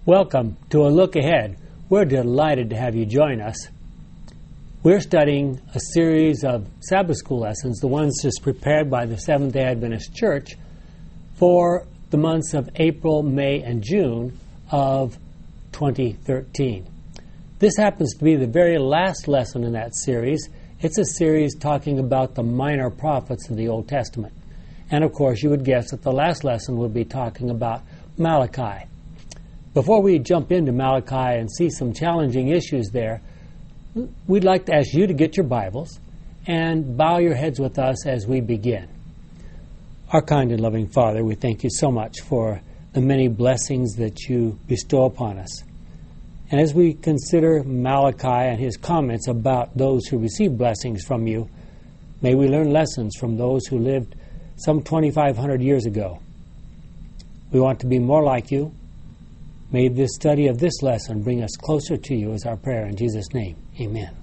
Welcome to A Look Ahead. We're delighted to have you join us. We're studying a series of Sabbath school lessons, the ones just prepared by the Seventh-day Adventist Church for the months of April, May, and June of 2013. This happens to be the very last lesson in that series. It's a series talking about the minor prophets of the Old Testament. And of course, you would guess that the last lesson would be talking about Malachi. Before we jump into Malachi and see some challenging issues there, we'd like to ask you to get your Bibles and bow your heads with us as we begin. Our kind and loving Father, we thank you so much for the many blessings that you bestow upon us. And as we consider Malachi and his comments about those who receive blessings from you, may we learn lessons from those who lived some 2,500 years ago. We want to be more like you. May this study of this lesson bring us closer to you is our prayer in Jesus' name. Amen.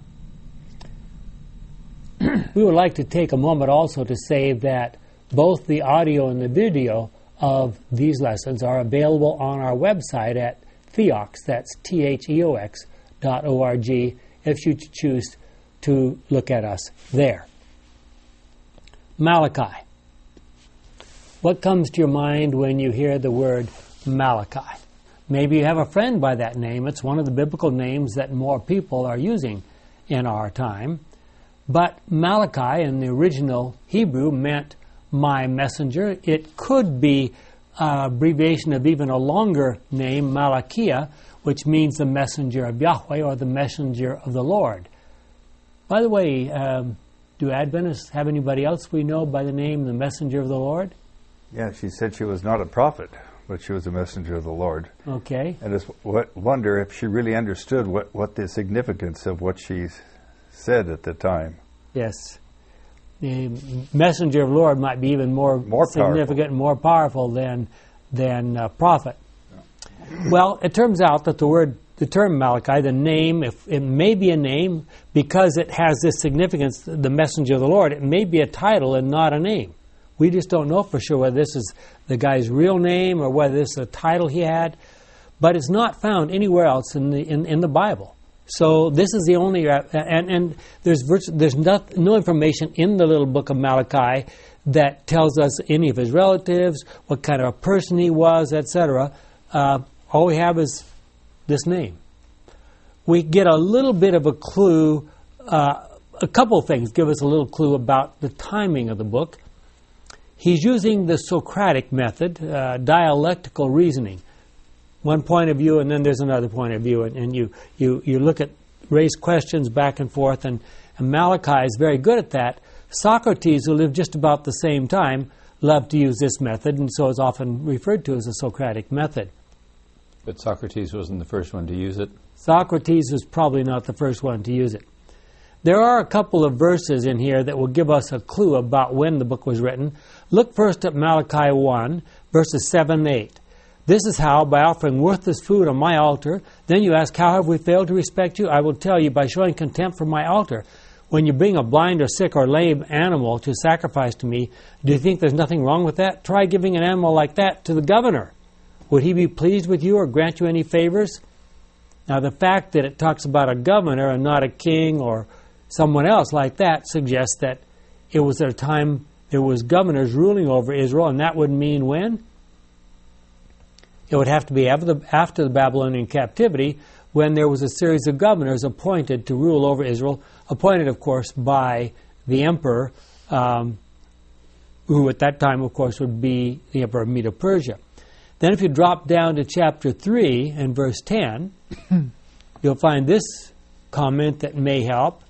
We would like to take a moment also to say that both the audio and the video of these lessons are available on our website at Theox, that's theox.org, if you choose to look at us there. Malachi. What comes to your mind when you hear the word Malachi? Maybe you have a friend by that name. It's one of the biblical names that more people are using in our time. But Malachi in the original Hebrew meant my messenger. It could be an abbreviation of even a longer name, Malachiah, which means the messenger of Yahweh or the messenger of the Lord. By the way, do Adventists have anybody else we know by the name the messenger of the Lord? Yeah, she said she was not a prophet, but she was a messenger of the Lord. Okay. And I wonder if she really understood what the significance of what she said at the time. Yes. The messenger of the Lord might be even more significant and more powerful than prophet. Yeah. Well, it turns out that the term Malachi, the name, if it may be a name because it has this significance, the messenger of the Lord, it may be a title and not a name. We just don't know for sure whether this is the guy's real name or whether this is a title he had. But it's not found anywhere else in the Bible. So this is the only, and there's no information in the little book of Malachi that tells us any of his relatives, what kind of a person he was, etc. All we have is this name. We get a little bit of a clue, a couple things give us a little clue about the timing of the book. He's using the Socratic method, dialectical reasoning. One point of view, and then there's another point of view, and you look at, raise questions back and forth, and Malachi is very good at that. Socrates, who lived just about the same time, loved to use this method, and so it's often referred to as the Socratic method. But Socrates wasn't the first one to use it? Socrates was probably not the first one to use it. There are a couple of verses in here that will give us a clue about when the book was written. Look first at Malachi 1, verses 7 and 8. This is how, by offering worthless food on my altar, then you ask, how have we failed to respect you? I will tell you, by showing contempt for my altar. When you bring a blind or sick or lame animal to sacrifice to me, do you think there's nothing wrong with that? Try giving an animal like that to the governor. Would he be pleased with you or grant you any favors? Now, the fact that it talks about a governor and not a king or someone else like that suggests that it was at a time there was governors ruling over Israel, and that would mean when? It would have to be after the Babylonian captivity, when there was a series of governors appointed to rule over Israel, appointed, of course, by the emperor, who at that time, of course, would be the emperor of Medo-Persia. Then if you drop down to chapter 3 and verse 10, you'll find this comment that may help.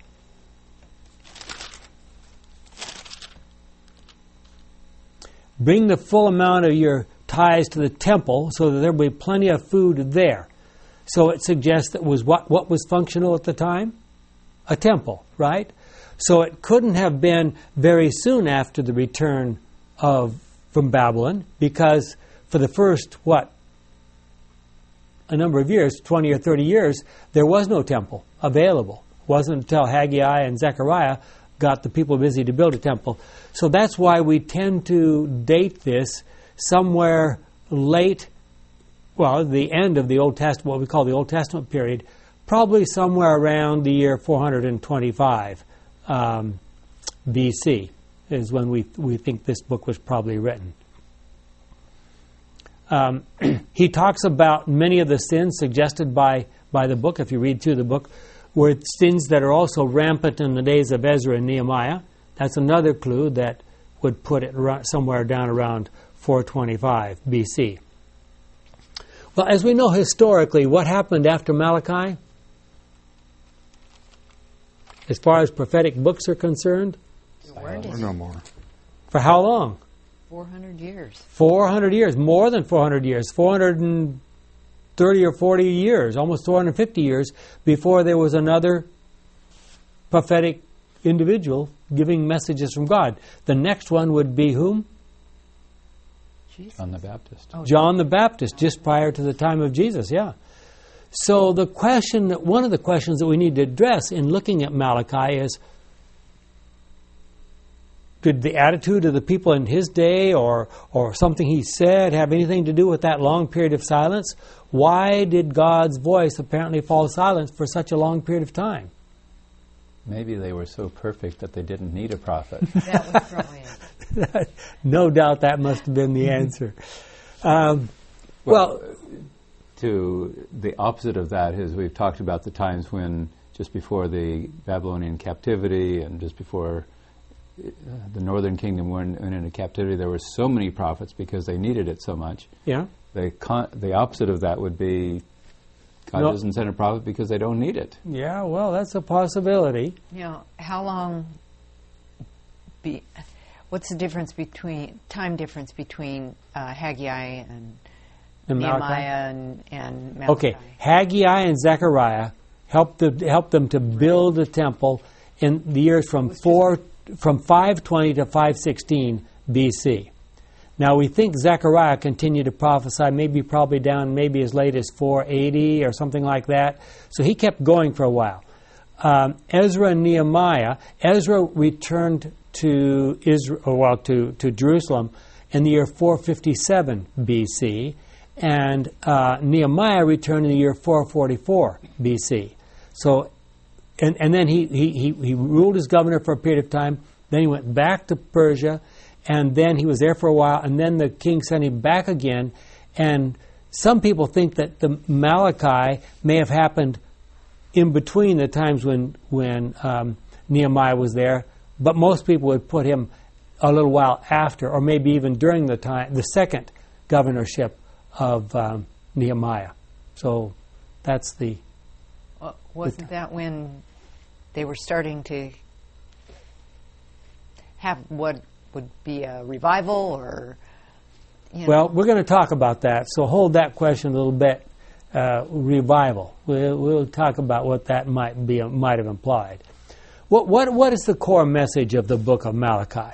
Bring the full amount of your tithes to the temple so that there will be plenty of food there. So it suggests that was what was functional at the time? A temple, right? So it couldn't have been very soon after the return from Babylon, because for the first, a number of years, 20 or 30 years, there was no temple available. It wasn't until Haggai and Zechariah got the people busy to build a temple. So that's why we tend to date this somewhere late the end of the Old Testament, what we call the Old Testament period, probably somewhere around the year 425 BC is when we think this book was probably written. He talks about many of the sins suggested by the book, if you read through the book, were sins that are also rampant in the days of Ezra and Nehemiah. That's another clue that would put it somewhere down around 425 BC. Well, as we know historically, what happened after Malachi? As far as prophetic books are concerned? No more. For how long? 400 years. 400 years, more than 400 years, 430 or 40 years, almost 450 years before there was another prophetic individual giving messages from God. The next one would be whom? John the Baptist. Oh, John the Baptist, just prior to the time of Jesus, yeah. So one of the questions that we need to address in looking at Malachi is, did the attitude of the people in his day or something he said have anything to do with that long period of silence? Why did God's voice apparently fall silent for such a long period of time? Maybe they were so perfect that they didn't need a prophet. that was probably it. No doubt that must have been the answer. Well, to the opposite of that is we've talked about the times when just before the Babylonian captivity and just before the northern kingdom went into captivity, there were so many prophets because they needed it so much. Yeah. The opposite of that would be God doesn't send a prophet because they don't need it. Yeah, well, that's a possibility. How long? What's the time difference between Haggai and Nehemiah and Malachi? Okay, Haggai and Zechariah helped them to build the temple in the years from 520 to 516 BC. Now we think Zechariah continued to prophesy, probably down as late as 480 or something like that. So he kept going for a while. Ezra and Nehemiah. Ezra returned to Jerusalem in the year 457 BC, and Nehemiah returned in the year 444 BC. So, and then he ruled as governor for a period of time. Then he went back to Persia, and then he was there for a while, and then the king sent him back again. And some people think that the Malachi may have happened in between the times when Nehemiah was there, but most people would put him a little while after, or maybe even during the second governorship of Nehemiah. So that's the... Wasn't that when they were starting to have what would be a revival, or... Well, we're going to talk about that, so hold that question a little bit. Revival. We'll talk about what that might have implied. What is the core message of the book of Malachi?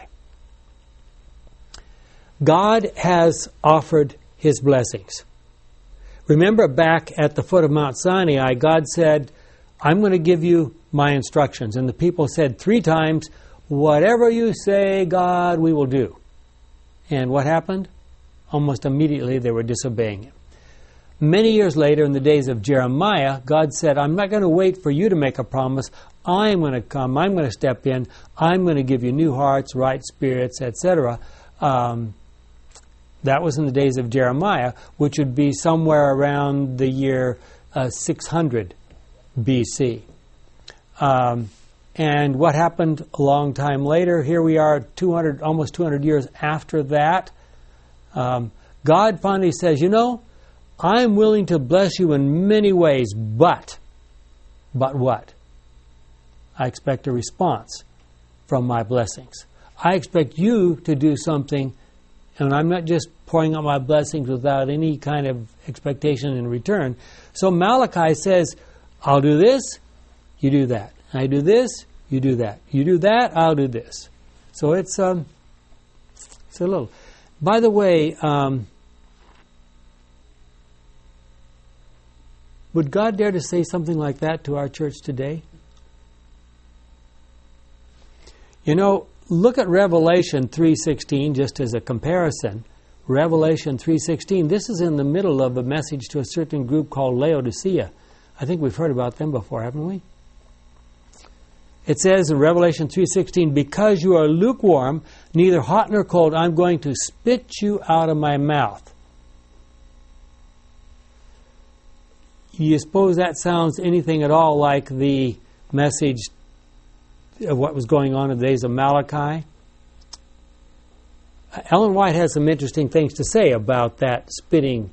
God has offered His blessings. Remember back at the foot of Mount Sinai, God said, I'm going to give you my instructions. And the people said 3 times, whatever you say, God, we will do. And what happened? Almost immediately they were disobeying Him. Many years later, in the days of Jeremiah, God said, I'm not going to wait for you to make a promise. I'm going to come. I'm going to step in. I'm going to give you new hearts, right spirits, etc. That was in the days of Jeremiah, which would be somewhere around the year 600 BC. And what happened a long time later? Here we are, almost 200 years after that. God finally says, I'm willing to bless you in many ways, but what? I expect a response from my blessings. I expect you to do something, and I'm not just pouring out my blessings without any kind of expectation in return. So Malachi says, I'll do this, you do that. I do this, you do that. You do that, I'll do this. So it's a little... By the way, would God dare to say something like that to our church today? Look at Revelation 3:16 just as a comparison. Revelation 3:16. This is in the middle of a message to a certain group called Laodicea. I think we've heard about them before, haven't we? It says in Revelation 3:16, because you are lukewarm, neither hot nor cold, I'm going to spit you out of my mouth. You suppose that sounds anything at all like the message of what was going on in the days of Malachi? Ellen White has some interesting things to say about that spitting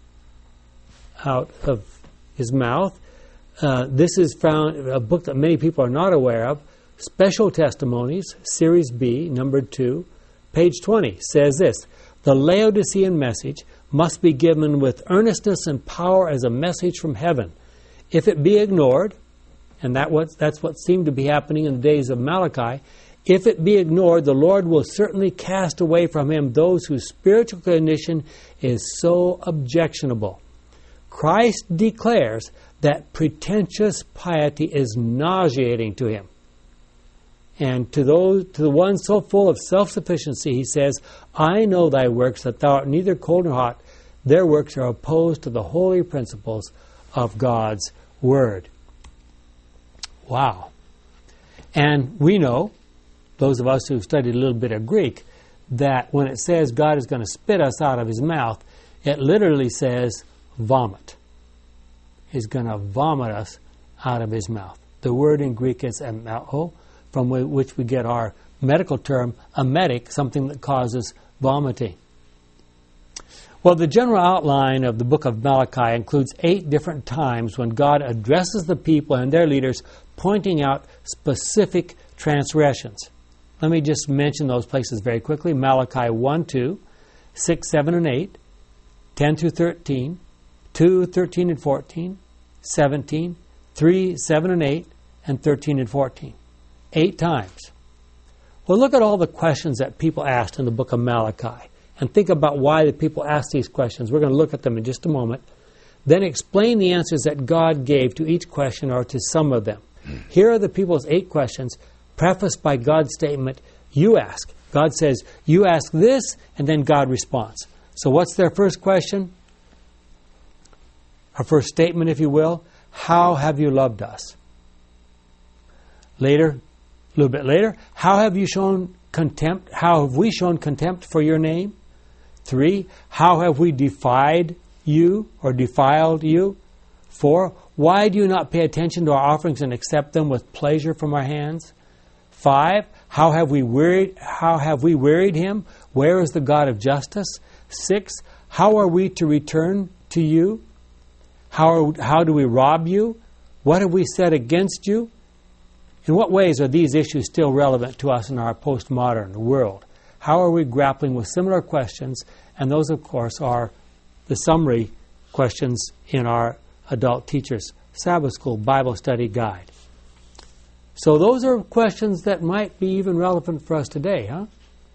out of his mouth. This is found in a book that many people are not aware of, Special Testimonies, Series B, number 2, page 20, says this: the Laodicean message must be given with earnestness and power as a message from heaven. If it be ignored, and that's what seemed to be happening in the days of Malachi, if it be ignored, the Lord will certainly cast away from him those whose spiritual condition is so objectionable. Christ declares that pretentious piety is nauseating to him. And to the one so full of self-sufficiency, he says, I know thy works, that thou art neither cold nor hot. Their works are opposed to the holy principles of God's Word. Wow. And we know, those of us who've studied a little bit of Greek, that when it says God is going to spit us out of his mouth, it literally says vomit. He's going to vomit us out of his mouth. The word in Greek is emeo, from which we get our medical term emetic, something that causes vomiting. Well, the general outline of the book of Malachi includes 8 different times when God addresses the people and their leaders, pointing out specific transgressions. Let me just mention those places very quickly. Malachi 1, 2, 6, 7, and 8, 10 through 13, 2, 13, and 14, 17, 3, 7, and 8, and 13 and 14. 8 times. Well, look at all the questions that people asked in the book of Malachi, and think about why the people asked these questions. We're going to look at them in just a moment. Then explain the answers that God gave to each question or to some of them. Here are the people's 8 questions, prefaced by God's statement, you ask. God says, you ask this, and then God responds. So what's their first question? Our first statement, if you will, how have you loved us? Later, a little bit later, how have you shown contempt? How have we shown contempt for your name? 3, how have we defied you or defiled you? 4, why do you not pay attention to our offerings and accept them with pleasure from our hands? 5, how have we wearied him? Where is the God of justice? 6, how are we to return to you? How do we rob you? What have we said against you? In what ways are these issues still relevant to us in our postmodern world? How are we grappling with similar questions? And those, of course, are the summary questions in our Adult Teachers Sabbath School Bible Study Guide. So those are questions that might be even relevant for us today, huh?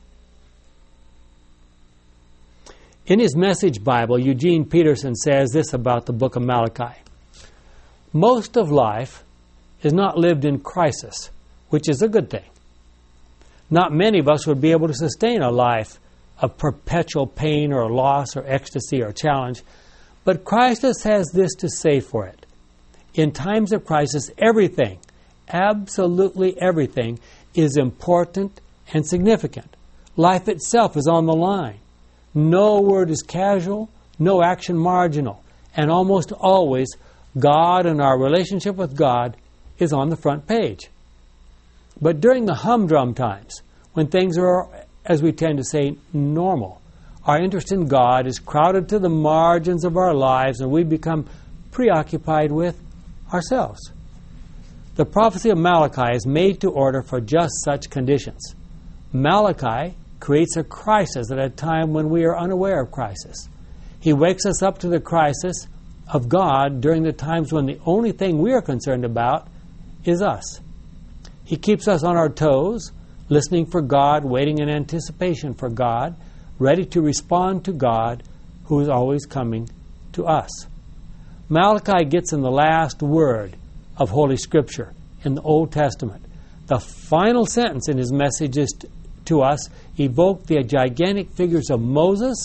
In his Message Bible, Eugene Peterson says this about the book of Malachi. Most of life is not lived in crisis, which is a good thing. Not many of us would be able to sustain a life of perpetual pain or loss or ecstasy or challenge, but Christ has this to say for it. In times of crisis, everything, absolutely everything, is important and significant. Life itself is on the line. No word is casual, no action marginal, and almost always God and our relationship with God is on the front page. But during the humdrum times, when things are, as we tend to say, normal, our interest in God is crowded to the margins of our lives and we become preoccupied with ourselves. The prophecy of Malachi is made to order for just such conditions. Malachi creates a crisis at a time when we are unaware of crisis. He wakes us up to the crisis of God during the times when the only thing we are concerned about is us. He keeps us on our toes, listening for God, waiting in anticipation for God, ready to respond to God, who is always coming to us. Malachi gets in the last word of Holy Scripture in the Old Testament. The final sentence in his messages to us evoke the gigantic figures of Moses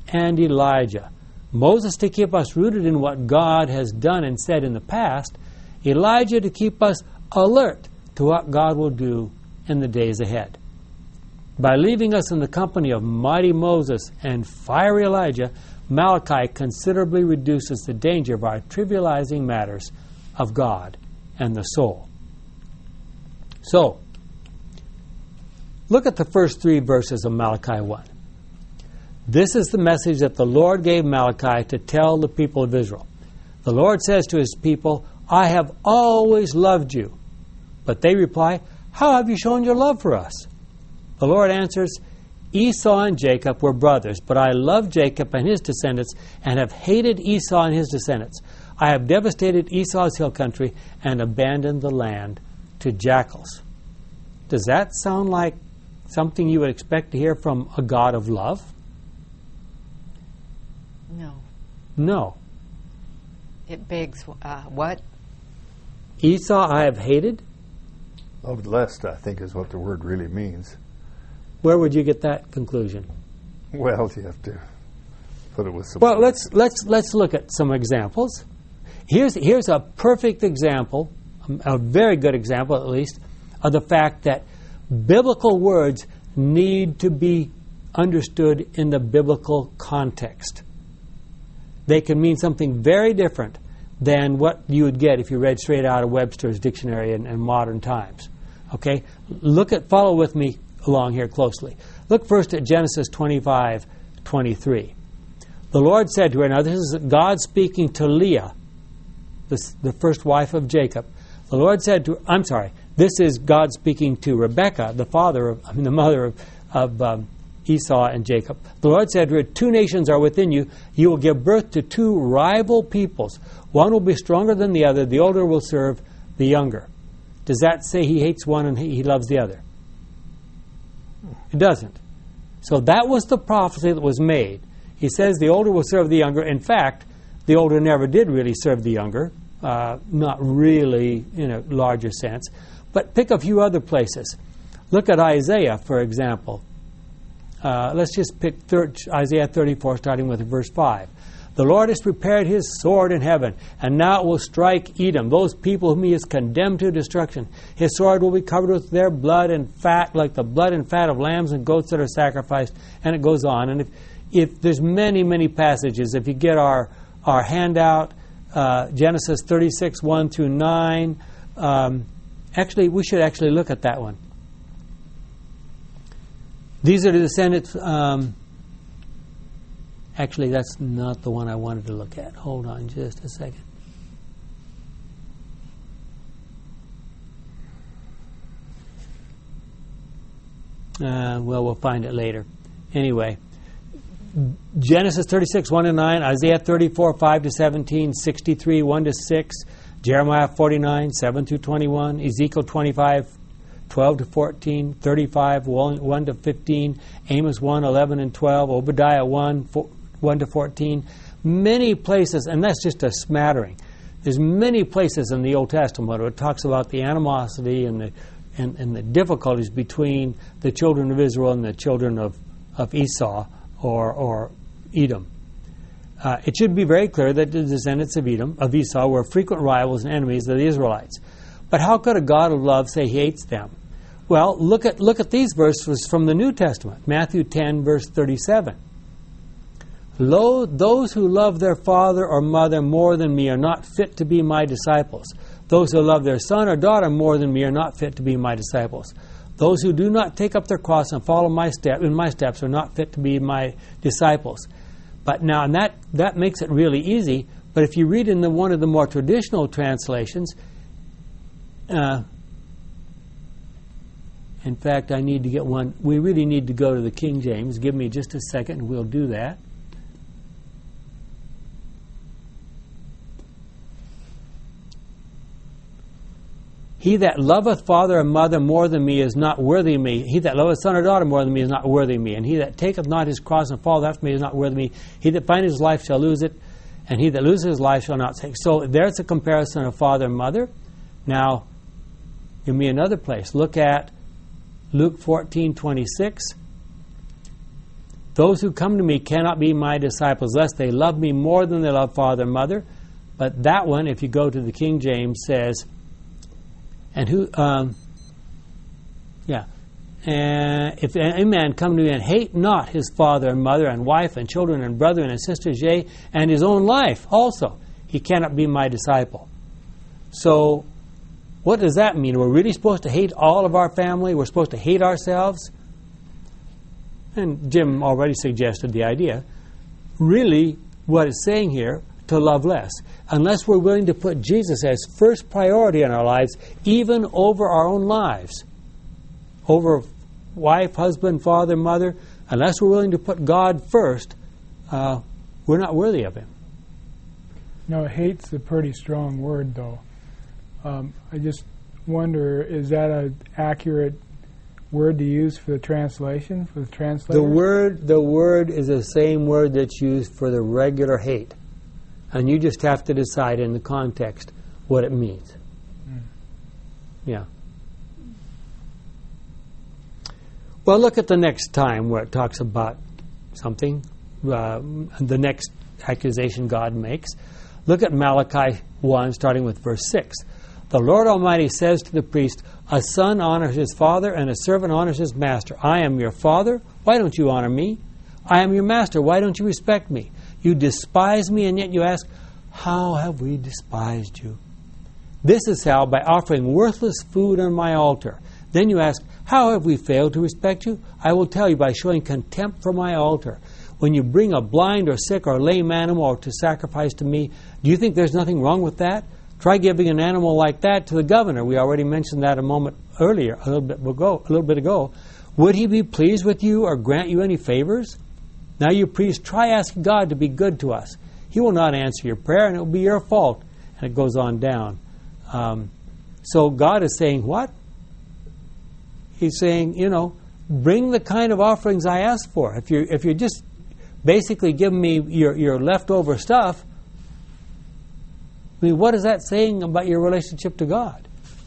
and Elijah. Moses to keep us rooted in what God has done and said in the past, Elijah to keep us alert to what God will do in the days ahead. By leaving us in the company of mighty Moses and fiery Elijah, Malachi considerably reduces the danger of our trivializing matters of God and the soul. So, look at the first 3 verses of Malachi 1. This is the message that the Lord gave Malachi to tell the people of Israel. The Lord says to his people, I have always loved you. But they reply, how have you shown your love for us? The Lord answers, Esau and Jacob were brothers, but I loved Jacob and his descendants and have hated Esau and his descendants. I have devastated Esau's hill country and abandoned the land to jackals. Does that sound like something you would expect to hear from a God of love? No. No. It begs what? Esau I have hated? Loved less, I think, is what the word really means. Where would you get that conclusion? Well, you have to put it with some... Well, let's look at some examples. Here's a perfect example, a very good example at least, of the fact that biblical words need to be understood in the biblical context. They can mean something very different than what you would get if you read straight out of Webster's dictionary in modern times. Okay? Follow with me along here closely. Look first at Genesis 25:23. The Lord said to her, now this is God speaking to Leah, the first wife of Jacob. The Lord said to this is God speaking to Rebekah, the mother of Esau and Jacob. The Lord said to her, 2 nations are within you. You will give birth to 2 rival peoples. One will be stronger than the other. The older will serve the younger. Does that say he hates one and he loves the other? It doesn't. So that was the prophecy that was made. He says the older will serve the younger. In fact, the older never did really serve the younger. Not really in a larger sense. But pick a few other places. Look at Isaiah, for example. Let's just pick Isaiah 34, starting with verse 5. The Lord has prepared his sword in heaven, and now it will strike Edom, those people whom he has condemned to destruction. His sword will be covered with their blood and fat, like the blood and fat of lambs and goats that are sacrificed. And it goes on. And if there's many, many passages, if you get our handout, Genesis 36, 1 through 9, we should actually look at that one. These are the descendants... Actually, that's not the one I wanted to look at. Hold on just a second. We'll find it later. Anyway, Genesis 36, 1 to 9, Isaiah 34, 5 to 17, 63, 1 to 6, Jeremiah 49, 7 through 21, Ezekiel 25, 12 to 14, 35, 1 to 15, Amos 1, 11 and 12, Obadiah 1 to 14. Many places, and that's just a smattering. There's many places in the Old Testament where it talks about the animosity and the difficulties between the children of Israel and the children of Esau or Edom. It should be very clear that the descendants of Esau were frequent rivals and enemies of the Israelites. But how could a God of love say he hates them? Well, look at these verses from the New Testament. Matthew 10, verse 37. Lo, those who love their father or mother more than me are not fit to be my disciples. Those who love their son or daughter more than me are not fit to be my disciples. Those who do not take up their cross and follow my steps are not fit to be my disciples. But now, and that makes it really easy. But if you read in one of the more traditional translations, in fact, I need to get one. We really need to go to the King James. Give me just a second, and we'll do that. He that loveth father or mother more than me is not worthy of me. He that loveth son or daughter more than me is not worthy of me. And he that taketh not his cross and falleth after me is not worthy of me. He that findeth his life shall lose it, and he that loses his life shall not take. So there's a comparison of father and mother. Now, give me another place. Look at Luke 14:26. Those who come to me cannot be my disciples unless they love me more than they love father and mother. But that one, if you go to the King James, says, and who, if any man come to me and hate not his father and mother and wife and children and brethren and sisters, yea, and his own life also, he cannot be my disciple. So, what does that mean? We're really supposed to hate all of our family? We're supposed to hate ourselves? And Jim already suggested the idea. Really, what it's saying here, to love less. Unless we're willing to put Jesus as first priority in our lives, even over our own lives. Over wife, husband, father, mother. Unless we're willing to put God first, we're not worthy of Him. No, hate's a pretty strong word, though. I just wonder, is that an accurate word to use for the translation, for the translator? The word is the same word that's used for the regular hate. And you just have to decide in the context what it means. Yeah. Well, look at the next time where it talks about something, the next accusation God makes. Look at Malachi 1, starting with verse 6. The Lord Almighty says to the priest, a son honors his father and a servant honors his master. I am your father, why don't you honor me? I am your master, why don't you respect me? You despise me, and yet you ask, how have we despised you? This is how, by offering worthless food on my altar. Then you ask, how have we failed to respect you? I will tell you, by showing contempt for my altar. When you bring a blind or sick or lame animal or to sacrifice to me, do you think there's nothing wrong with that? Try giving an animal like that to the governor. We already mentioned that a little bit ago. Would he be pleased with you or grant you any favors? Now you priests, try asking God to be good to us. He will not answer your prayer, and it will be your fault. And it goes on down. So God is saying what? He's saying, bring the kind of offerings I ask for. If you're just basically giving me your leftover stuff, I mean, what is that saying about your relationship to God?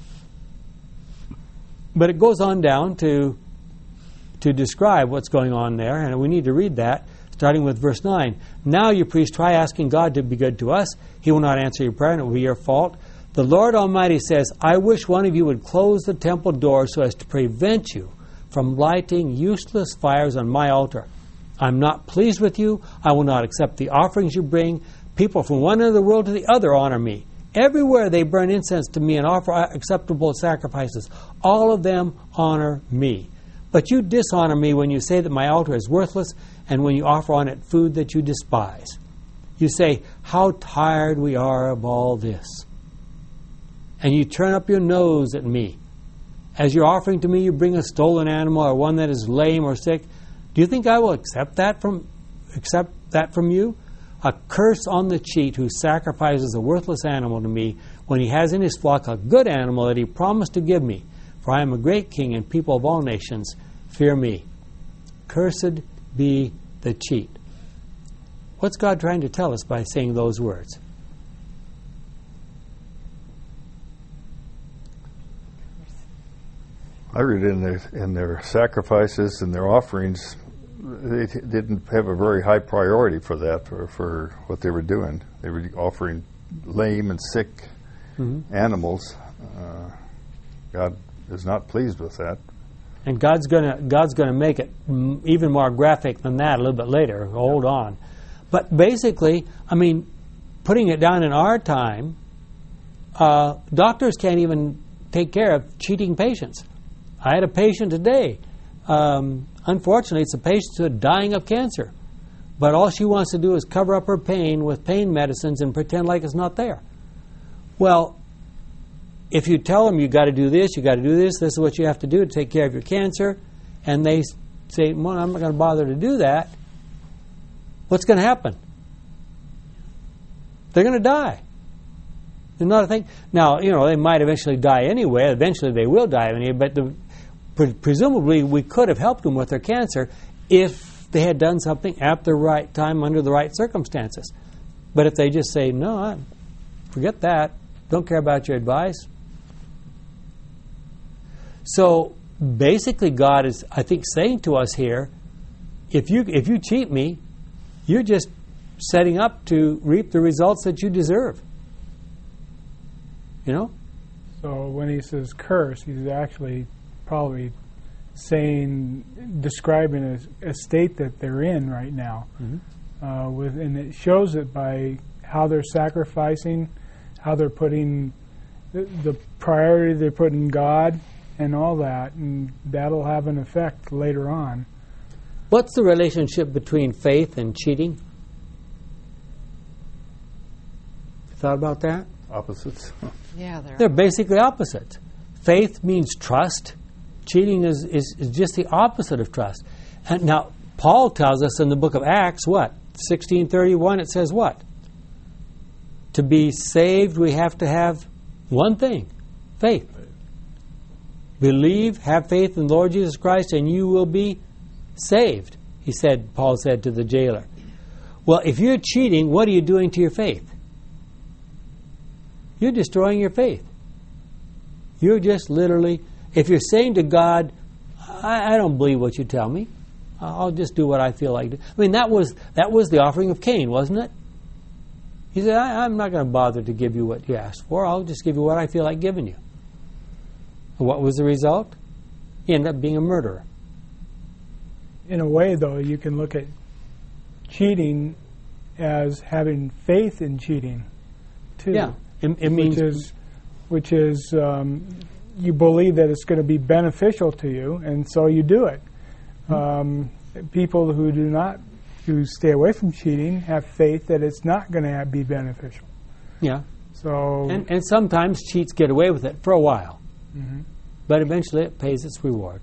But it goes on down to describe what's going on there, and we need to read that, starting with verse 9. Now you priests, try asking God to be good to us. He will not answer your prayer, and it will be your fault. The Lord Almighty says, I wish one of you would close the temple door so as to prevent you from lighting useless fires on my altar. I'm not pleased with you. I will not accept the offerings you bring. People from one end of the world to the other honor me. Everywhere they burn incense to me and offer acceptable sacrifices. All of them honor me. But you dishonor me when you say that my altar is worthless and when you offer on it food that you despise. You say, how tired we are of all this. And you turn up your nose at me. As you're offering to me, you bring a stolen animal or one that is lame or sick. Do you think I will accept that from you? A curse on the cheat who sacrifices a worthless animal to me when he has in his flock a good animal that he promised to give me. For I am a great king, and people of all nations fear me. Cursed be the cheat. What's God trying to tell us by saying those words? I read in their sacrifices and their offerings, they didn't have a very high priority for that, for what they were doing. They were offering lame and sick animals. God is not pleased with that. And God's gonna make it even more graphic than that a little bit later. Hold on. But basically, I mean, putting it down in our time, doctors can't even take care of cheating patients. I had a patient today. Unfortunately, it's a patient who's dying of cancer. But all she wants to do is cover up her pain with pain medicines and pretend like it's not there. Well, if you tell them you got to do this, this is what you have to do to take care of your cancer, and they say, well, I'm not going to bother to do that, what's going to happen? They're going to die. There's not a thing. Now, they might eventually die anyway. Eventually they will die anyway, but presumably we could have helped them with their cancer if they had done something at the right time under the right circumstances. But if they just say, no, forget that, don't care about your advice. So basically God is, I think, saying to us here, if you cheat me, you're just setting up to reap the results that you deserve. You know? So when he says curse, he's actually probably describing a state that they're in right now. Mm-hmm. And it shows it by how they're sacrificing, how they're putting the priority they put in God and all that, and that'll have an effect later on. What's the relationship between faith and cheating? Thought about that? Opposites. Yeah, they're basically opposites. Faith means trust. Cheating is just the opposite of trust. And now, Paul tells us in the book of Acts, what? 16:31, it says what? To be saved, we have to have one thing, faith. Believe, have faith in the Lord Jesus Christ, and you will be saved, Paul said to the jailer. Well, if you're cheating, what are you doing to your faith? You're destroying your faith. You're just literally, if you're saying to God, I don't believe what you tell me, I'll just do what I feel like doing. I mean, that was the offering of Cain, wasn't it? He said, I'm not going to bother to give you what you asked for. I'll just give you what I feel like giving you. And what was the result? He ended up being a murderer. In a way, though, you can look at cheating as having faith in cheating, too. Yeah. It means which is you believe that it's going to be beneficial to you, and so you do it. People who stay away from cheating have faith that it's not going to be beneficial. Yeah. So and sometimes cheats get away with it for a while, but eventually it pays its reward.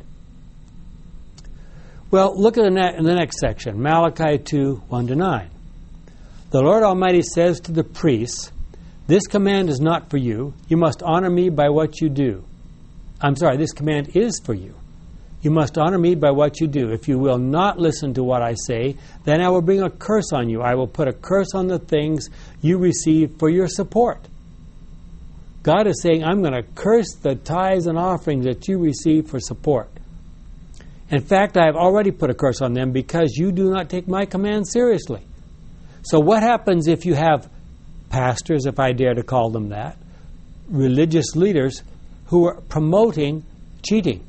Well, look at in the next section, Malachi 2:1-9. The Lord Almighty says to the priests, "This command is not for you. You must honor me by what you do." This command is for you. You must honor me by what you do. If you will not listen to what I say, then I will bring a curse on you. I will put a curse on the things you receive for your support. God is saying, I'm going to curse the tithes and offerings that you receive for support. In fact, I have already put a curse on them because you do not take my command seriously. So what happens if you have pastors, if I dare to call them that, religious leaders who are promoting cheating?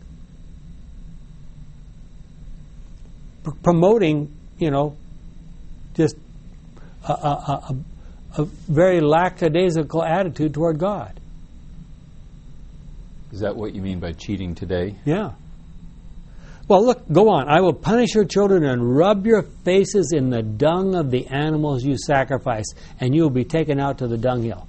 Promoting, just a very lackadaisical attitude toward God. Is that what you mean by cheating today? Yeah. Well, look, go on. I will punish your children and rub your faces in the dung of the animals you sacrifice, and you will be taken out to the dunghill.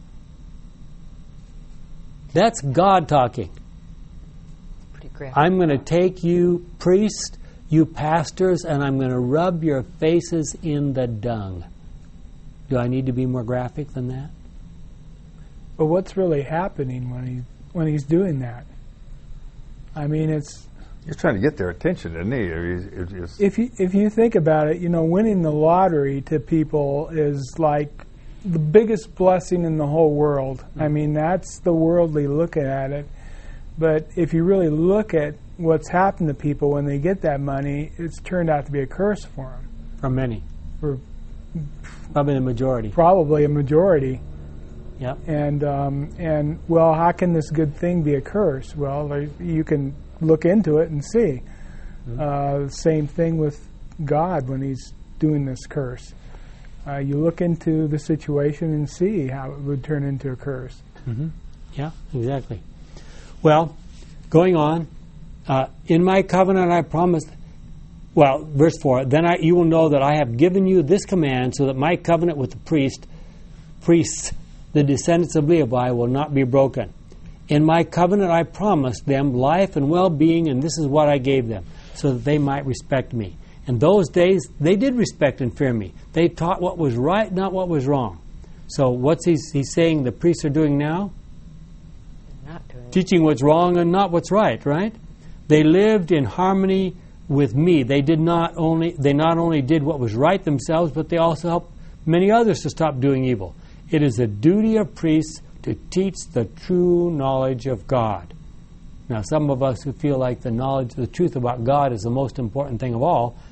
That's God talking. Pretty graphic. I'm going to take you priests, you pastors, and I'm going to rub your faces in the dung. Do I need to be more graphic than that? But what's really happening when he's doing that? I mean, He's trying to get their attention, isn't he? If you think about it, winning the lottery to people is like the biggest blessing in the whole world. I mean, that's the worldly look at it. But if you really look at what's happened to people when they get that money, it's turned out to be a curse for them. For many. For probably the majority. Probably a majority. Yep. And well, how can this good thing be a curse? Well, you can look into it and see. Same thing with God when he's doing this curse. You look into the situation and see how it would turn into a curse. Mm-hmm. Yeah, exactly. Well, going on, in my covenant I promised, verse 4, then you will know that I have given you this command so that my covenant with the priests, the descendants of Levi, will not be broken. In my covenant I promised them life and well-being, and this is what I gave them, so that they might respect me. In those days, they did respect and fear me. They taught what was right, not what was wrong. So what's he's saying the priests are doing now? Not doing Teaching what's wrong and not what's right? They lived in harmony with me. They not only did what was right themselves, but they also helped many others to stop doing evil. It is the duty of priests to teach the true knowledge of God. Now, some of us who feel like the truth about God is the most important thing of all,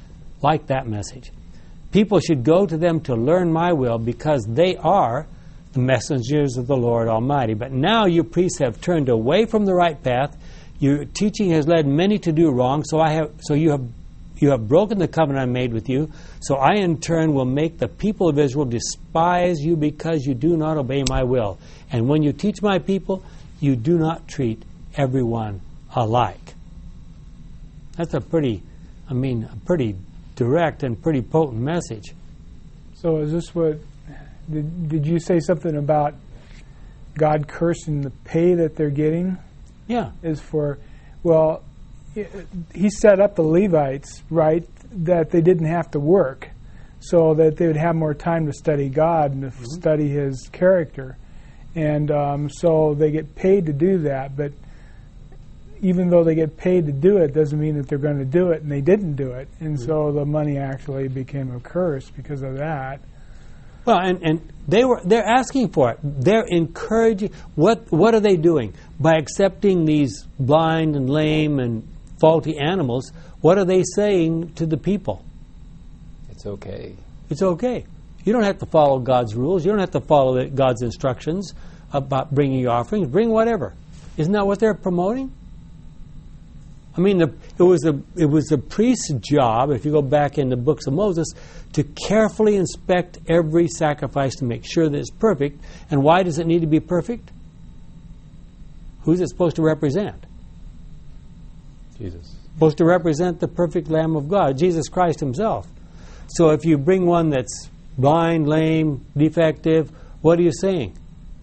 like that message. People should go to them to learn my will because they are the messengers of the Lord Almighty. But now you priests have turned away from the right path. Your teaching has led many to do wrong, so you have broken the covenant I made with you. So I in turn will make the people of Israel despise you because you do not obey my will. And when you teach my people, you do not treat everyone alike. That's a pretty direct and pretty potent message. So is this what, did you say something about God cursing the pay that they're getting? Yeah. Is for, well, he set up the Levites, right, that they didn't have to work so that they would have more time to study God and to study his character. And so they get paid to do that, but even though they get paid to do it, doesn't mean that they're going to do it, and they didn't do it. And so the money actually became a curse because of that. Well, and they're asking for it. They're encouraging. What are they doing? By accepting these blind and lame and faulty animals, what are they saying to the people? It's okay. It's okay. You don't have to follow God's rules. You don't have to follow God's instructions about bringing your offerings. Bring whatever. Isn't that what they're promoting? I mean, it was the priest's job, if you go back in the books of Moses, to carefully inspect every sacrifice to make sure that it's perfect. And why does it need to be perfect? Who's it supposed to represent? Jesus. Supposed to represent the perfect Lamb of God, Jesus Christ himself. So if you bring one that's blind, lame, defective, what are you saying?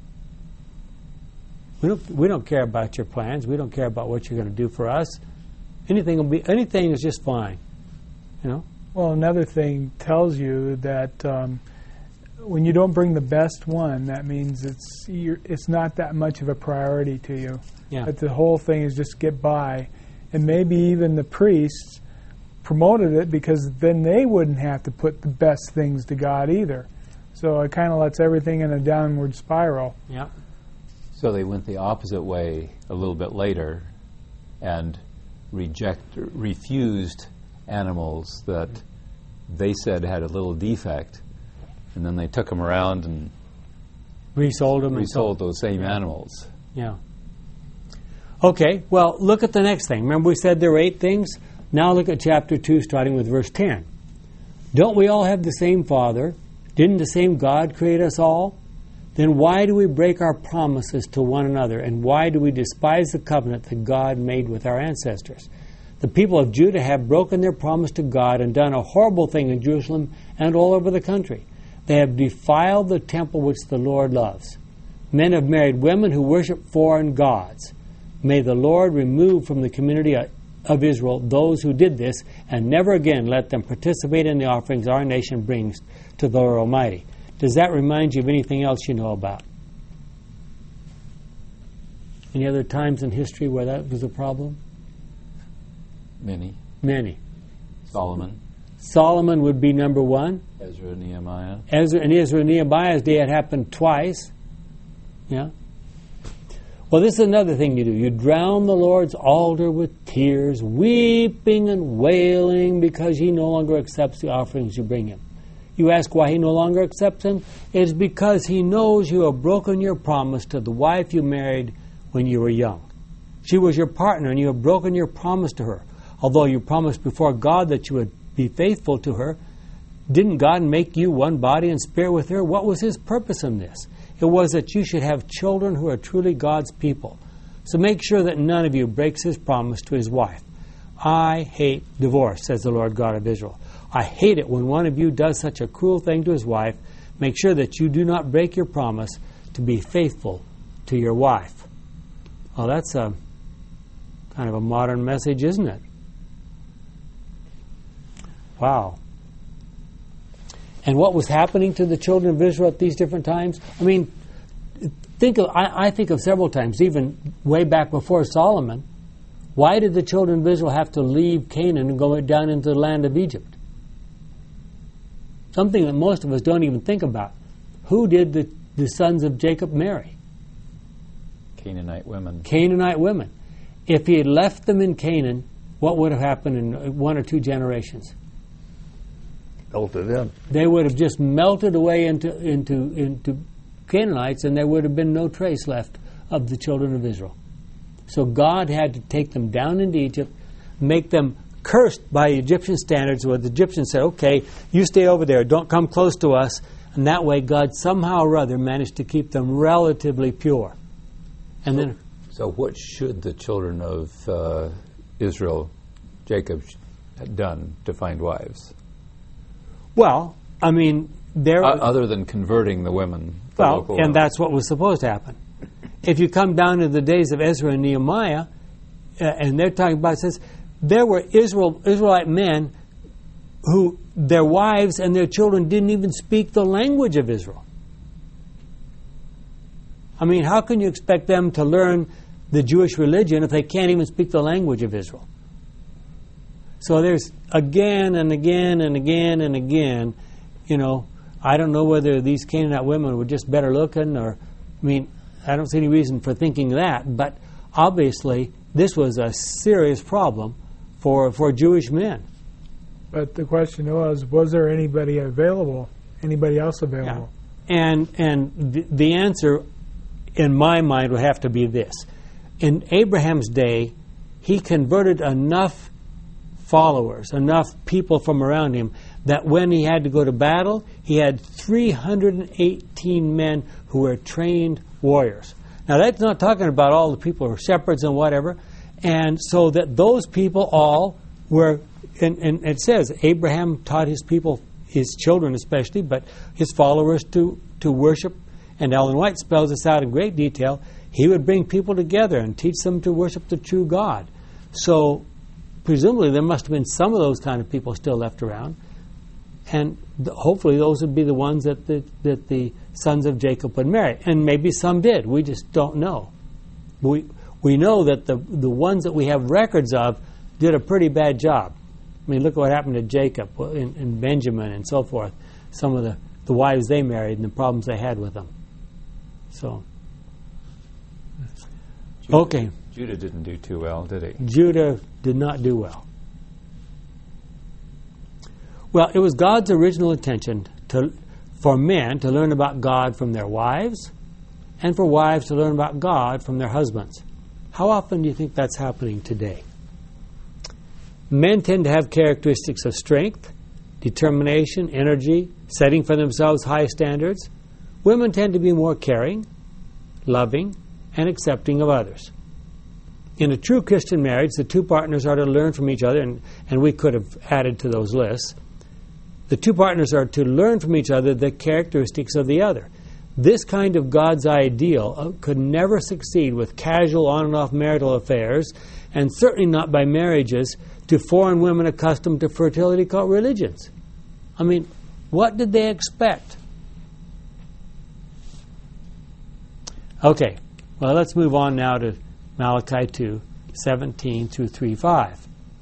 We don't care about your plans. We don't care about what you're going to do for us. Anything is just fine, you know. Well, another thing tells you that when you don't bring the best one, that means it's not that much of a priority to you. Yeah. That the whole thing is just get by, and maybe even the priests promoted it because then they wouldn't have to put the best things to God either. So it kind of lets everything in a downward spiral. Yeah. So they went the opposite way a little bit later and refused animals that they said had a little defect, and then they took them around and resold those same animals. Yeah. Okay, well, look at the next thing. Remember we said there were 8 things? Now look at chapter 2, starting with verse 10. Don't we all have the same Father? Didn't the same God create us all? Then why do we break our promises to one another, and why do we despise the covenant that God made with our ancestors? The people of Judah have broken their promise to God and done a horrible thing in Jerusalem and all over the country. They have defiled the temple which the Lord loves. Men have married women who worship foreign gods. May the Lord remove from the community of Israel those who did this, and never again let them participate in the offerings our nation brings to the Lord Almighty. Does that remind you of anything else you know about? Any other times in history where that was a problem? Many. Solomon would be number 1. Ezra and Nehemiah. Ezra and Nehemiah's day had happened twice. Yeah. Well, this is another thing you do. You drown the Lord's altar with tears, weeping and wailing because he no longer accepts the offerings you bring him. You ask why he no longer accepts them? It is because he knows you have broken your promise to the wife you married when you were young. She was your partner, and you have broken your promise to her. Although you promised before God that you would be faithful to her, didn't God make you one body and spirit with her? What was his purpose in this? It was that you should have children who are truly God's people. So make sure that none of you breaks his promise to his wife. I hate divorce, says the Lord God of Israel. I hate it when one of you does such a cruel thing to his wife. Make sure that you do not break your promise to be faithful to your wife. Well, that's a kind of a modern message, isn't it? Wow. And what was happening to the children of Israel at these different times? I mean, I think of several times, even way back before Solomon. Why did the children of Israel have to leave Canaan and go down into the land of Egypt? Something that most of us don't even think about. Who did the sons of Jacob marry? Canaanite women. Canaanite women. If he had left them in Canaan, what would have happened in 1 or 2 generations? melted in. They would have just melted away into Canaanites, and there would have been no trace left of the children of Israel. So God had to take them down into Egypt, make them cursed by Egyptian standards, where the Egyptians said, okay, you stay over there, don't come close to us. And that way God somehow or other managed to keep them relatively pure. And so what should the children of Israel, Jacob, have done to find wives? Well, I mean, other than converting the women. And that's what was supposed to happen. If you come down to the days of Ezra and Nehemiah, and they're talking about, it says, there were Israelite men who their wives and their children didn't even speak the language of Israel. I mean, how can you expect them to learn the Jewish religion if they can't even speak the language of Israel? So there's again and again and again and again, I don't know whether these Canaanite women were just better looking or, I don't see any reason for thinking that, but obviously this was a serious problem for Jewish men. But the question was there anybody else available? Yeah. And the answer, in my mind, would have to be this. In Abraham's day, he converted enough followers, enough people from around him, that when he had to go to battle, he had 318 men who were trained warriors. Now, that's not talking about all the people who are shepherds and whatever. And so that those people all were, and it says, Abraham taught his people, his children especially, but his followers to worship. And Ellen White spells this out in great detail. He would bring people together and teach them to worship the true God. So presumably there must have been some of those kind of people still left around. And hopefully those would be the ones that the sons of Jacob would marry. And maybe some did. We just don't know. We know that the ones that we have records of did a pretty bad job. Look at what happened to Jacob and Benjamin and so forth. Some of the wives they married and the problems they had with them. So, okay. Judah didn't do too well, did he? Judah did not do well. Well, it was God's original intention for men to learn about God from their wives, and for wives to learn about God from their husbands. How often do you think that's happening today? Men tend to have characteristics of strength, determination, energy, setting for themselves high standards. Women tend to be more caring, loving, and accepting of others. In a true Christian marriage, the two partners are to learn from each other, and we could have added to those lists. The two partners are to learn from each other the characteristics of the other. This kind of God's ideal could never succeed with casual on and off marital affairs, and certainly not by marriages to foreign women accustomed to fertility cult religions. What did they expect? Okay, well, let's move on now to Malachi 2:17 through 3:5.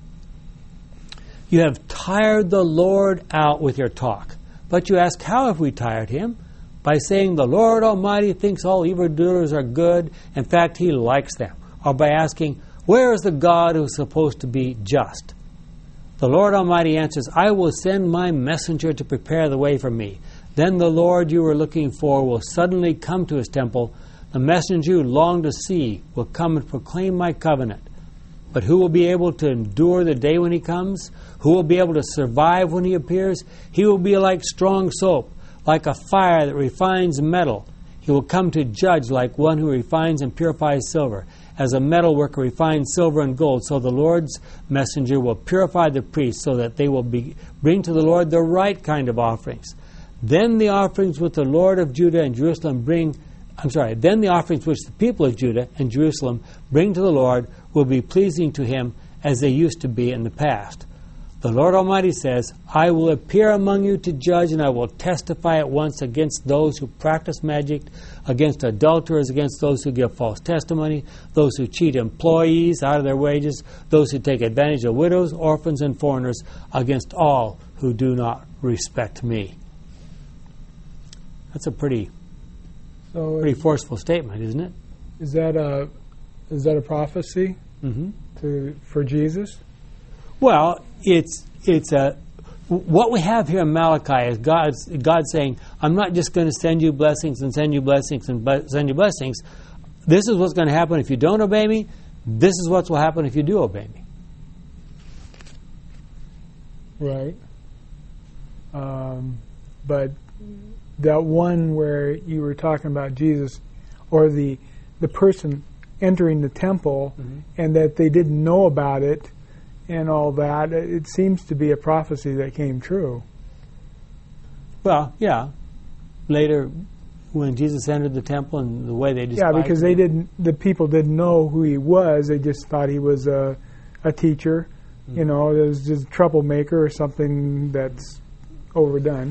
You have tired the Lord out with your talk. But you ask, how have we tired him? By saying the Lord Almighty thinks all evildoers are good. In fact, he likes them. Or by asking, where is the God who is supposed to be just? The Lord Almighty answers, I will send my messenger to prepare the way for me. Then the Lord you were looking for will suddenly come to his temple. The messenger you long to see will come and proclaim my covenant. But who will be able to endure the day when he comes? Who will be able to survive when he appears? He will be like strong soap, like a fire that refines metal. He will come to judge like one who refines and purifies silver. As a metal worker refines silver and gold, so the Lord's messenger will purify the priests so that they will bring to the Lord the right kind of offerings. Then the offerings which the Lord of Judah and Jerusalem then the offerings which the people of Judah and Jerusalem bring to the Lord will be pleasing to him as they used to be in the past. The Lord Almighty says, I will appear among you to judge, and I will testify at once against those who practice magic, against adulterers, against those who give false testimony, those who cheat employees out of their wages, those who take advantage of widows, orphans, and foreigners, against all who do not respect me. That's a pretty forceful statement, isn't it? Is that a prophecy for Jesus? Well, it's a what we have here in Malachi is God saying, I'm not just going to send you blessings and send you blessings and send you blessings. This is what's going to happen if you don't obey me. This is what will happen if you do obey me. Right. But that one where you were talking about Jesus, or the person entering the temple, and that they didn't know about it and all that, it seems to be a prophecy that came true. Well, yeah. Later, when Jesus entered the temple and the way they despised him. Yeah, because the people didn't know who he was. They just thought he was a teacher. You know, it was just a troublemaker or something that's overdone.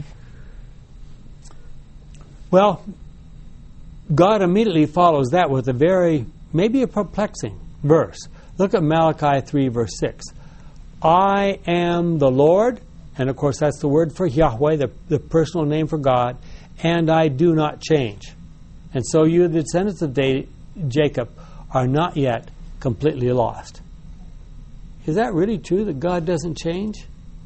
Well, God immediately follows that with maybe a perplexing verse. Look at Malachi 3, verse 6. I am the Lord, and of course that's the word for Yahweh, the personal name for God, and I do not change. And so you, the descendants of Jacob, are not yet completely lost. Is that really true, that God doesn't change?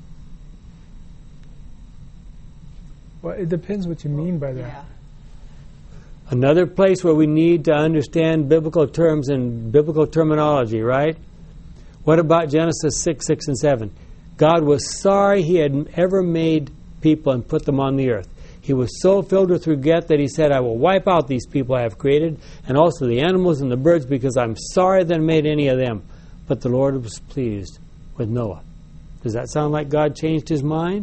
Well, it depends what you mean by that. Yeah. Another place where we need to understand biblical terms and biblical terminology, right? What about Genesis 6, 6, and 7? God was sorry he had ever made people and put them on the earth. He was so filled with regret that he said, I will wipe out these people I have created, and also the animals and the birds, because I'm sorry that I made any of them. But the Lord was pleased with Noah. Does that sound like God changed his mind?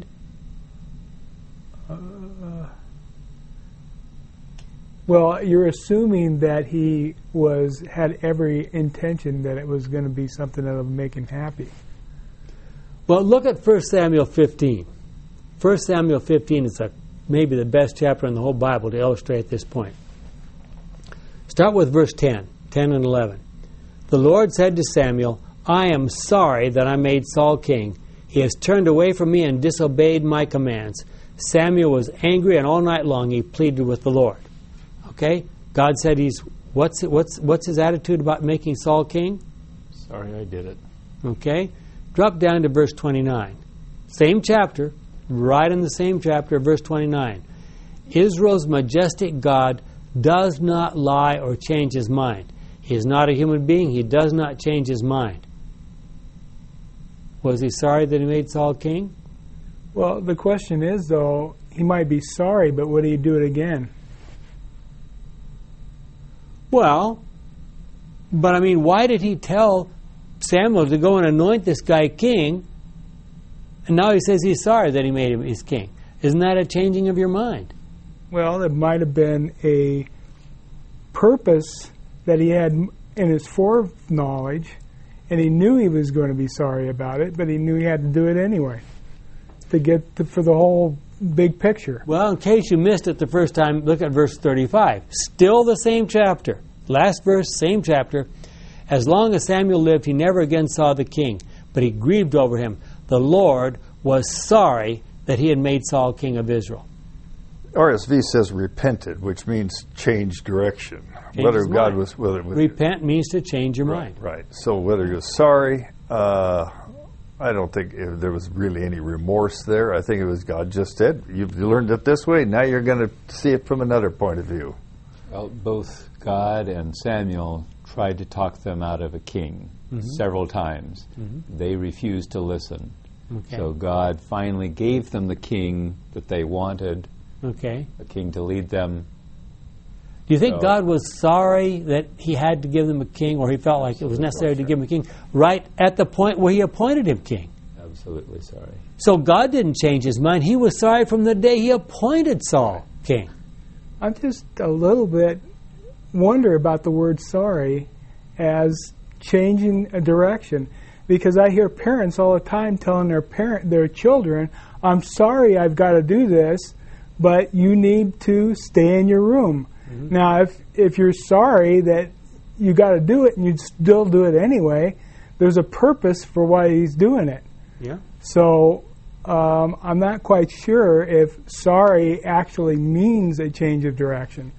Well, you're assuming that he had every intention that it was going to be something that would make him happy. Well, look at 1 Samuel 15. 1 Samuel 15 is maybe the best chapter in the whole Bible to illustrate this point. Start with verse 10 and 11. The Lord said to Samuel, I am sorry that I made Saul king. He has turned away from me and disobeyed my commands. Samuel was angry, and all night long he pleaded with the Lord. Okay? God said what's his attitude about making Saul king? Sorry I did it. Okay? Drop down to verse 29. Same chapter, right in the same chapter, verse 29. Israel's majestic God does not lie or change his mind. He is not a human being. He does not change his mind. Was he sorry that he made Saul king? Well, the question is, though, he might be sorry, but would he do it again? Well, but I mean, why did he tell Samuel to go and anoint this guy king, and now he says he's sorry that he made him his king? Isn't that a changing of your mind? Well, it might have been a purpose that he had in his foreknowledge, and he knew he was going to be sorry about it, but he knew he had to do it anyway for the whole big picture. Well, in case you missed it the first time, look at verse 35. Still the same chapter. Last verse, same chapter. As long as Samuel lived, he never again saw the king, but he grieved over him. The Lord was sorry that he had made Saul king of Israel. RSV says repented, which means change direction. Repent means to change your mind. Right. So whether he was sorry, I don't think there was really any remorse there. I think it was God just said, you learned it this way, now you're going to see it from another point of view. Well, both God and Samuel tried to talk them out of a king several times. They refused to listen. Okay. So God finally gave them the king that they wanted, a king to lead them. Do you think God was sorry that he had to give them a king, or he felt like it was necessary to give him a king right at the point where he appointed him king? Absolutely sorry. So God didn't change his mind. He was sorry from the day he appointed Saul king. I'm just a little bit wonder about the word sorry as changing a direction, because I hear parents all the time telling their children, I'm sorry I've got to do this, but you need to stay in your room. Now, if you're sorry that you got to do it and you still do it anyway, there's a purpose for why he's doing it. Yeah. So I'm not quite sure if sorry actually means a change of direction.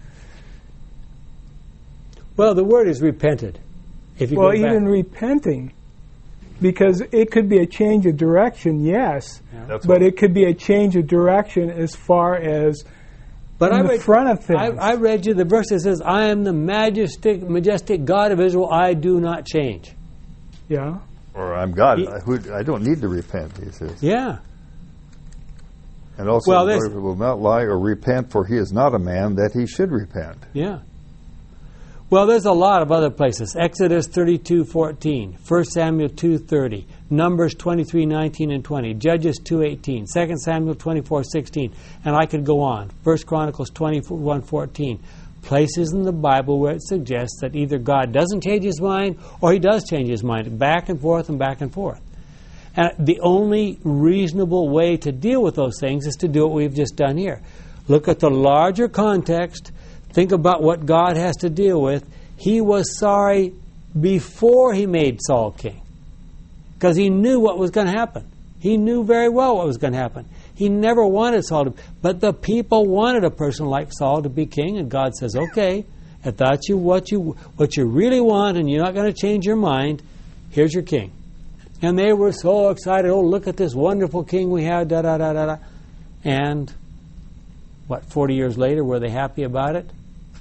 Well, the word is repented. If you well, even repenting Because it could be a change of direction, yes, but it could be a change of direction as far as the front of things. I read you the verse that says, I am the majestic God of Israel, I do not change. Yeah. Or I'm God, I don't need to repent, he says. Yeah. And also, the Lord will not lie or repent, for he is not a man that he should repent. Yeah. Well, there's a lot of other places. Exodus 32:14, 1 Samuel 2:30, Numbers 23:19 and 20, Judges 2:18, 2 Samuel 24:16, and I could go on. 1 Chronicles 21:14. Places in the Bible where it suggests that either God doesn't change his mind or he does change his mind, back and forth and back and forth. And the only reasonable way to deal with those things is to do what we've just done here. Look at the larger context. Think about what God has to deal with. He was sorry before he made Saul king, because he knew what was going to happen. He knew very well what was going to happen. He never wanted Saul to, but the people wanted a person like Saul to be king, and God says, okay, if that's what you really want and you're not going to change your mind, here's your king. And they were so excited, oh, look at this wonderful king we have, da-da-da-da-da. And, 40 years later, were they happy about it?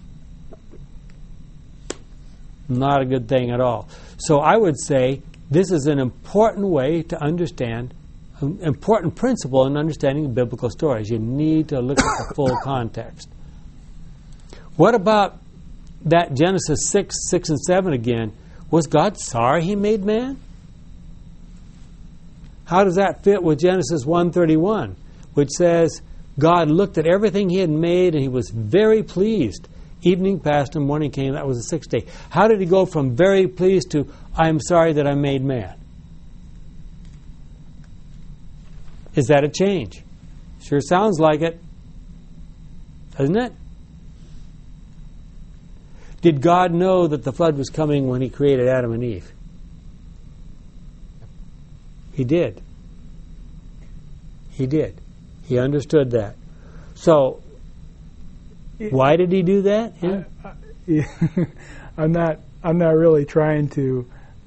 Not a good thing at all. So I would say this is an important way to understand, an important principle in understanding biblical stories. You need to look at the full context. What about that Genesis 6 and 7 again? Was God sorry he made man? How does that fit with Genesis 1:31, which says, God looked at everything he had made and he was very pleased. Evening passed and morning came, that was the sixth day. How did he go from very pleased to, I am sorry that I made man? Is that a change? Sure sounds like it. Doesn't it? Did God know that the flood was coming when he created Adam and Eve? He did. He did. He understood that. So, why did he do that? I'm not really trying to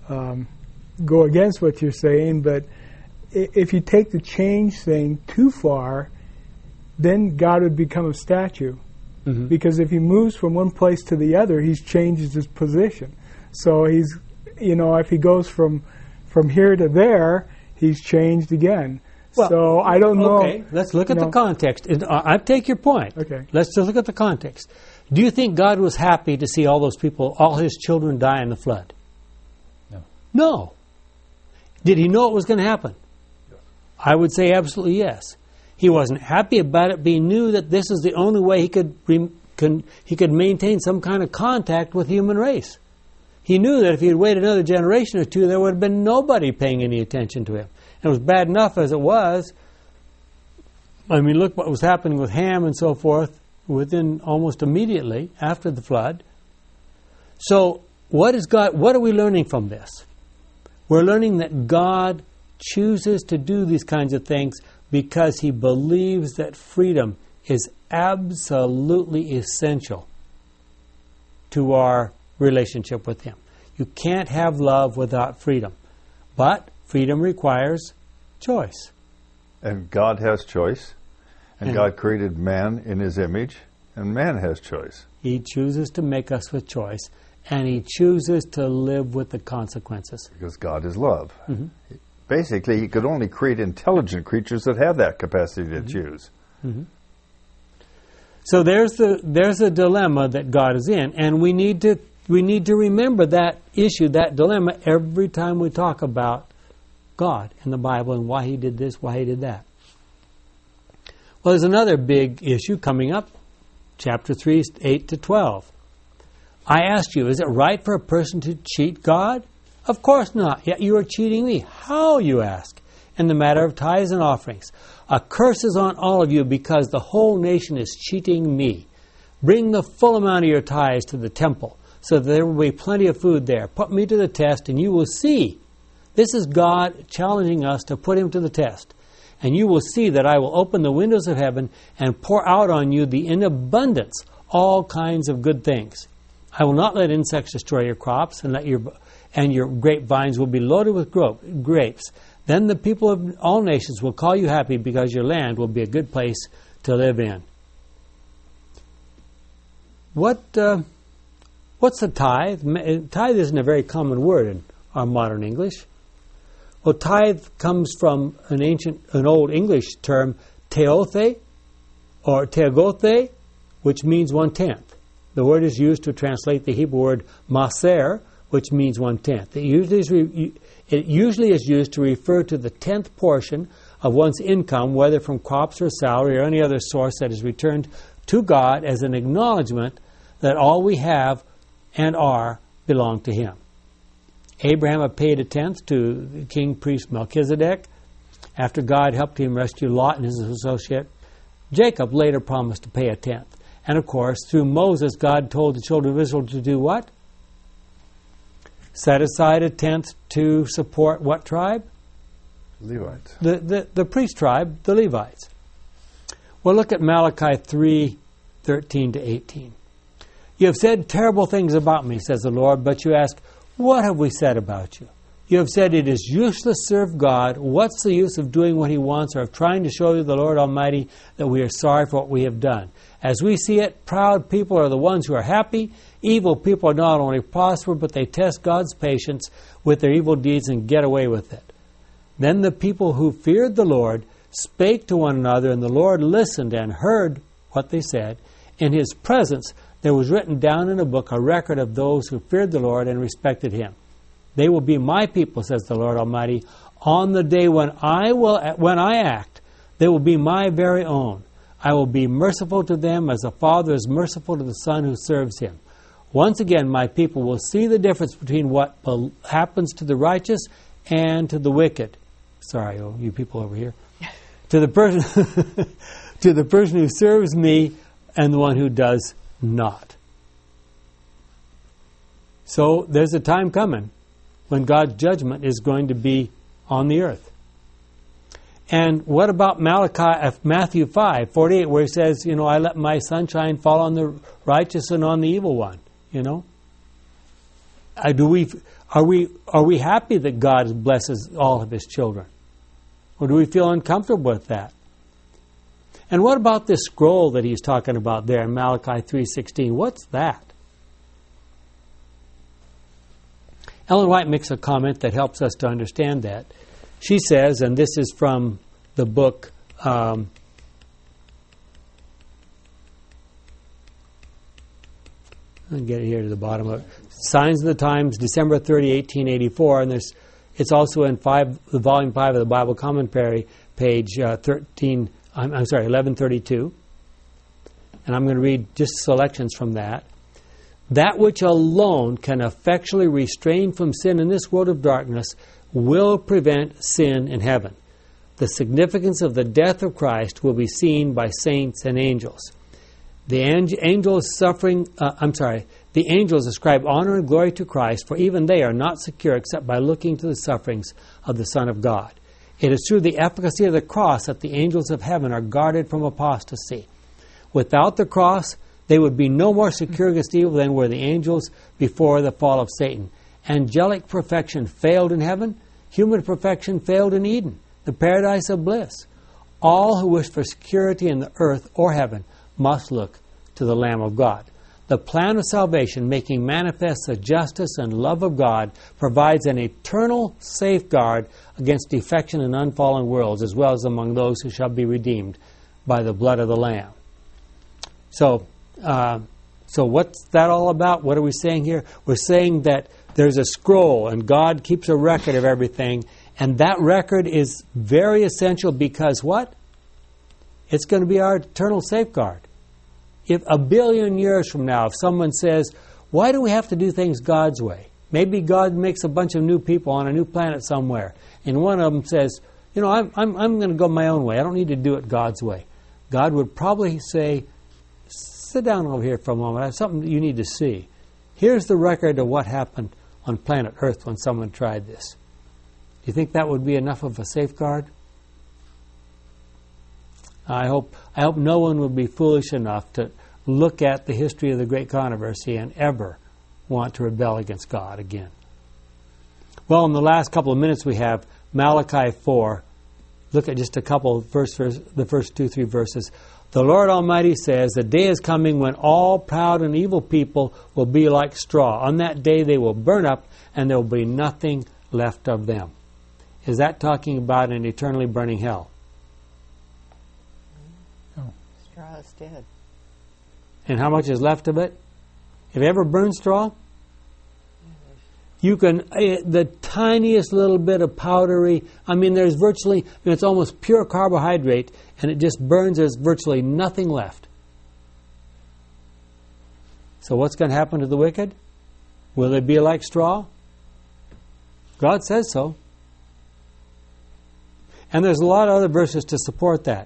go against what you're saying, but if you take the change thing too far, then God would become a statue. Mm-hmm. Because if he moves from one place to the other, he's changed his position. So he's, if he goes from here to there, he's changed again. Well, so I don't know. Okay, let's look at the context. I take your point. Okay. Let's just look at the context. Do you think God was happy to see all those people, all his children die in the flood? No. No. Did he know it was going to happen? Yes. I would say absolutely yes. He wasn't happy about it, but he knew that this is the only way he could maintain some kind of contact with the human race. He knew that if he had waited another generation or two, there would have been nobody paying any attention to him. It was bad enough as it was. I mean, look what was happening with Ham and so forth within almost immediately after the flood. So, what are we learning from this? We're learning that God chooses to do these kinds of things because he believes that freedom is absolutely essential to our relationship with him. You can't have love without freedom. But freedom requires choice. And God has choice. And God created man in his image. And man has choice. He chooses to make us with choice. And he chooses to live with the consequences. Because God is love. Mm-hmm. Basically, he could only create intelligent creatures that have that capacity to choose. Mm-hmm. So there's a dilemma that God is in. And we need to remember that issue, that dilemma, every time we talk about God in the Bible and why he did this, why he did that. Well, there's another big issue coming up, chapter 3, 8 to 12. I asked you, is it right for a person to cheat God? Of course not, yet you are cheating me. How, you ask, in the matter of tithes and offerings? A curse is on all of you because the whole nation is cheating me. Bring the full amount of your tithes to the temple, so that there will be plenty of food there. Put me to the test, and you will see. This is God challenging us to put him to the test. And you will see that I will open the windows of heaven and pour out on you in abundance all kinds of good things. I will not let insects destroy your crops, and your grapevines will be loaded with grapes. Then the people of all nations will call you happy, because your land will be a good place to live in. What's the tithe? Tithe isn't a very common word in our modern English. Well, tithe comes from an old English term, teothe, or teogothe, which means 1/10. The word is used to translate the Hebrew word maser, which means 1/10. It usually is used to refer to the 10th portion of one's income, whether from crops or salary or any other source that is returned to God as an acknowledgement that all we have and are belong to Him. Abraham had paid a tenth to the king priest Melchizedek after God helped him rescue Lot and his associate. Jacob later promised to pay a tenth. And of course, through Moses, God told the children of Israel to do what? Set aside a tenth to support what tribe? Levites. The priest tribe, the Levites. Well, look at Malachi 3:13-18. You have said terrible things about me, says the Lord, but you ask, what have we said about you? You have said it is useless to serve God. What's the use of doing what He wants, or of trying to show you, the Lord Almighty, that we are sorry for what we have done? As we see it, proud people are the ones who are happy. Evil people not only prosper, but they test God's patience with their evil deeds and get away with it. Then the people who feared the Lord spake to one another, and the Lord listened and heard what they said. In His presence there was written down in a book a record of those who feared the Lord and respected Him. They will be my people, says the Lord Almighty. On the day when I act, they will be my very own. I will be merciful to them as a father is merciful to the son who serves him. Once again, my people will see the difference between what happens to the righteous and to the wicked. Sorry, you people over here. To the person to the person who serves me and the one who does not. So there's a time coming when God's judgment is going to be on the earth. And what about Matthew 5:48, where He says, I let my sunshine fall on the righteous and on the evil one? Are we happy that God blesses all of His children, or do we feel uncomfortable with that? And what about this scroll that He's talking about there in Malachi 3:16? What's that? Ellen White makes a comment that helps us to understand that. She says, and this is from the book I'll get it here to the bottom of it. Signs of the Times, December 30, 1884, and it's also in volume 5 of the Bible Commentary, page 1132. And I'm going to read just selections from that. That which alone can effectually restrain from sin in this world of darkness will prevent sin in heaven. The significance of the death of Christ will be seen by saints and angels. The angels ascribe honor and glory to Christ, for even they are not secure except by looking to the sufferings of the Son of God. It is through the efficacy of the cross that the angels of heaven are guarded from apostasy. Without the cross, they would be no more secure against evil than were the angels before the fall of Satan. Angelic perfection failed in heaven. Human perfection failed in Eden, the paradise of bliss. All who wish for security in the earth or heaven must look to the Lamb of God. The plan of salvation, making manifest the justice and love of God, provides an eternal safeguard against defection in unfallen worlds, as well as among those who shall be redeemed by the blood of the Lamb. So what's that all about? What are we saying here? We're saying that there's a scroll, and God keeps a record of everything, and that record is very essential because what? It's going to be our eternal safeguard. If 1 billion years from now, if someone says, why do we have to do things God's way? Maybe God makes a bunch of new people on a new planet somewhere, and one of them says, I'm going to go my own way. I don't need to do it God's way. God would probably say, sit down over here for a moment. I have something that you need to see. Here's the record of what happened on planet Earth when someone tried this. Do you think that would be enough of a safeguard? I hope no one would be foolish enough to look at the history of the Great Controversy and ever want to rebel against God again. Well, in the last couple of minutes we have Malachi 4. Look at just a couple of the first 2-3 verses. The Lord Almighty says, the day is coming when all proud and evil people will be like straw. On that day they will burn up, and there will be nothing left of them. Is that talking about an eternally burning hell? No. Straw is dead. And how much is left of it? Have you ever burned straw? You can, the tiniest little bit of powdery, there's virtually, it's almost pure carbohydrate, and it just burns, there's virtually nothing left. So what's going to happen to the wicked? Will they be like straw? God says so. And there's a lot of other verses to support that.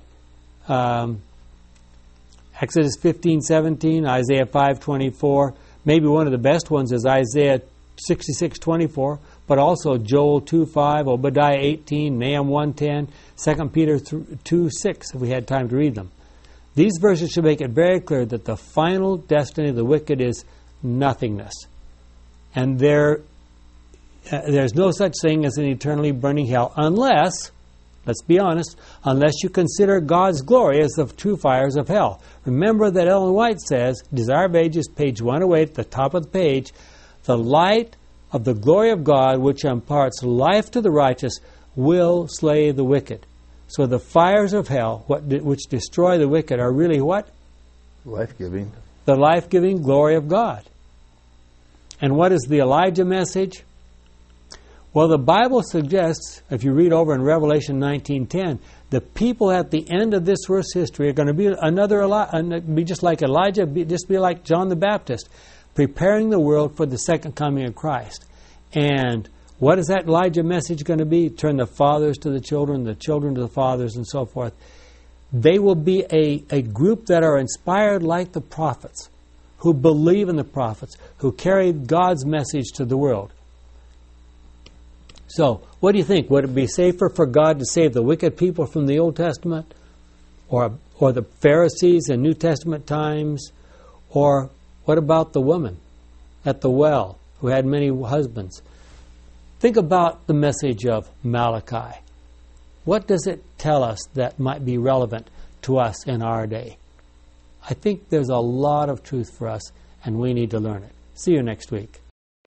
Exodus 15:17, Isaiah 5:24. Maybe one of the best ones is Isaiah 66:24, but also Joel 2:5, Obadiah 18, Nahum 1:10, 2 Peter 2:6, if we had time to read them. These verses should make it very clear that the final destiny of the wicked is nothingness. And there's no such thing as an eternally burning hell unless, let's be honest, unless you consider God's glory as the true fires of hell. Remember that Ellen White says, Desire of Ages, page 108, at the top of the page, the light of the glory of God, which imparts life to the righteous, will slay the wicked. So the fires of hell, which destroy the wicked, are really what? Life-giving. The life-giving glory of God. And what is the Elijah message? Well, the Bible suggests, if you read over in Revelation 19:10, the people at the end of this verse history are going to be be just like Elijah, just be like John the Baptist, preparing the world for the second coming of Christ. And what is that Elijah message going to be? Turn the fathers to the children to the fathers, and so forth. They will be a group that are inspired like the prophets, who believe in the prophets, who carry God's message to the world. So, what do you think? Would it be safer for God to save the wicked people from the Old Testament, or the Pharisees in New Testament times, or what about the woman at the well who had many husbands? Think about the message of Malachi. What does it tell us that might be relevant to us in our day? I think there's a lot of truth for us, and we need to learn it. See you next week.